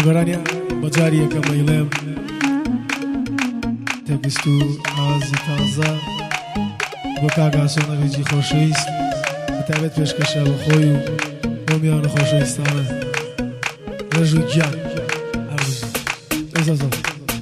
بەڕێوەبەرانە بەجاریەکە مەیڵێم تەگست و ئازی تازە بۆ کاگاسۆ نەوێجی خۆشەویست بەتابەت پێشکەشە بە خۆی و بۆ میوانە خۆشەویستانە ڕێژ و گیان هەربژی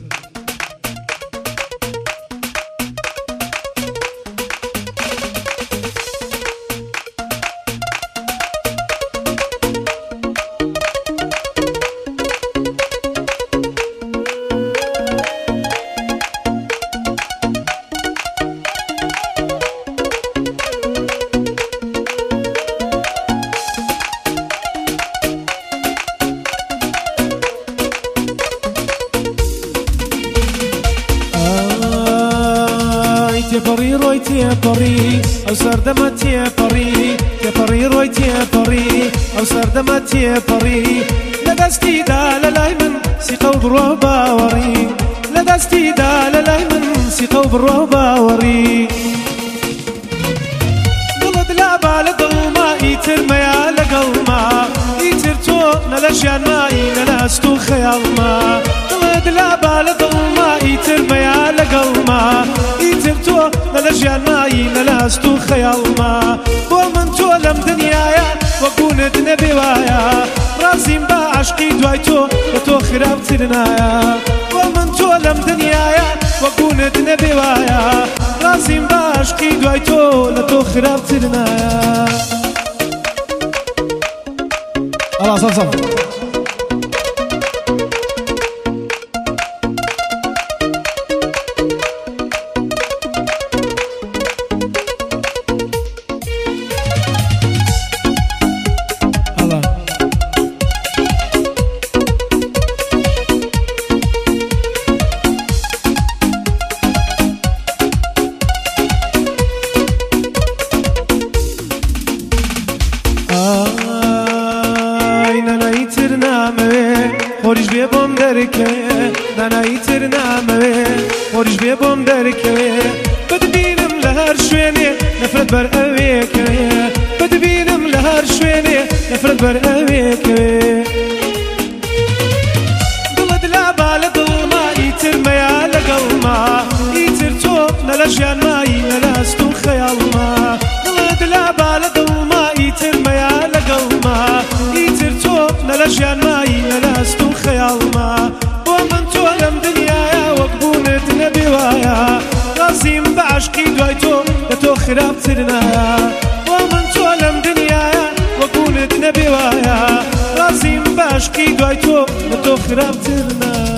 تێپەڕی ڕۆی تێپەڕی ئەو سەردەمە تێپەڕی تێپەڕی ڕۆی تێپەڕی ئەو سەردەمە تێپەڕی لە دەستیدا لە لای من سیقە و بڕۆ باوەڕی لە دەستیدا لە لای من سیقە و بڕۆ باوەڕی دڵت لابا لە دڵما ئیتر مەیا لەگەڵما ئیتر تۆ نە لە ژیانمایی نە لە ئەست و خەیاڵما دڵت لابا لە دڵما ئیتر مەیا لەگەڵما ئیتر تۆ نە لە ژیانمایی نە لە ئەست و خەیاڵما بۆ من تۆ لەم دنیایە وەکوونت نەبێ وایە ڕازیم بە عاشقی دوای تۆ لە تۆ خراپتر نایە بۆ من تۆ لەم دنیایە وەکوونت نەبێ وایە ڕازیم بە عاشقی دوای تۆ لە تۆ خراپتر نایە ئەڵا سەم خۆریش بێ بۆم دەرکەوێ ناناییتر نامەوێ خۆریش بێ بۆم دەرکەوێ بتبینم لە هەر شوێنێ نەفرەت بەر ئەوێکەوێ بتبینم لە هەر شوێنێ نەفرەت بەر ئەوێکەوێ دڵت لابا لە دڵما ئیتر مەیا لەگەڵما ئیتر تۆ نە لە ژیانمایی نە لە ئەست و خەیاڵما دڵت لابا لە دڵما ئیتر مەیا لەگەڵما ئیتر تۆ نە لە ژیانمایی نە لە ئەست و خەیاڵما بۆ من تۆ لەم دنیایە وەک بوونت نەبێ وایە ڕازیم بە عاشقی دوای تۆ لە تۆ خراپتر نایە بۆ من تۆ لەم دنیایە وەک بوونت نەبێ وایە ڕازیم بە عاشقی دوای تۆ لە تۆ خراپتر نایە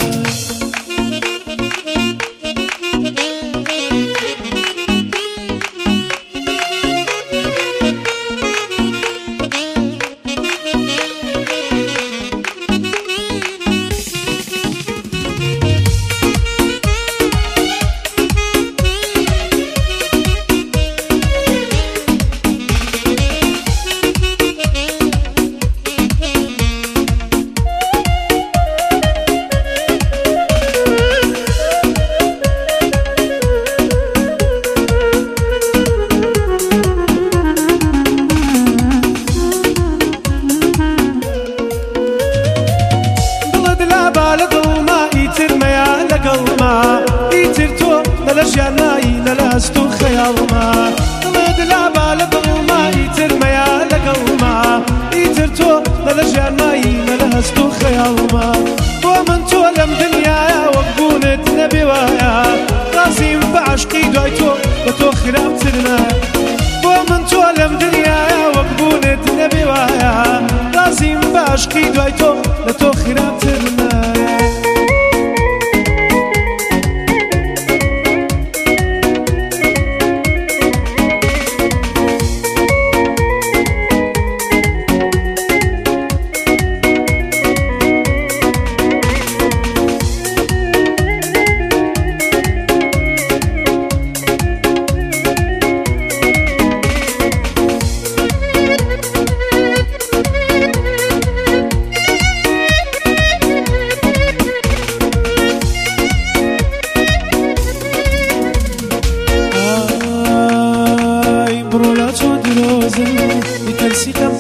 ئیتر تۆ نە لە ژیانمایی نە لە ئەست و خەیاڵما دڵت لابا لە دڵما ئیتر مەیا لەگەڵما ئیتر تۆ نە لە ژیانمایی نە لە ئەست و خەیاڵما بۆ من تۆ لەم دنیایە وەک بوونت نەبێ وایە ڕازیم بە عاشقی دوای تۆ لە تۆ خراپتر نایە بۆ من تۆ لەم دنیایە وەک بوونت نەبێ وایە ڕازیم بە عاشقی دوای تۆ لە تۆ خراپتر نایە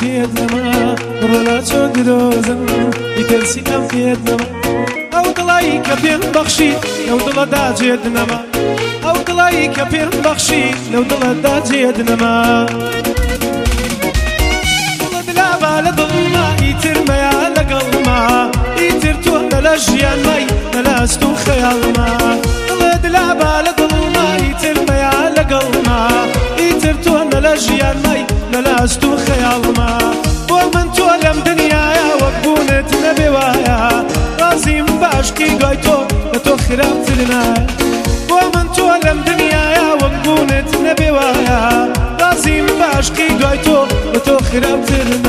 پێدنەما ڕۆلا چۆ درۆزم ئیتەرسی ئەم پێدنەما ئەو دڵایی کە پێم بەخشی لەو دڵەدا جێدنەما ئەو دڵایی کە پێم بەخشی لەو دڵەدا جێدنەما دڵت لابا لە دڵما ئیتر مەیە لەگەڵما ئیتر تۆ نە لە ژیانمای نە لە ئەست و خەیاڵما دڵت لابا لە دڵما ئیتر مەیە لەگەڵما ئیتر تۆ نە لە ژیانمای نە لە ئەست و خەیاڵما بۆ من تۆ لەم دنیایە وەک بوونت نەبێ وایە ڕازیم بە عشقی دوای تۆ لە تۆ خراپتر نایە بۆ من تۆ لەم دنیایە وەک بوونت نەبێ وایە ڕازیم بە عشقی دوای تۆ لە تۆ خراپتر نایە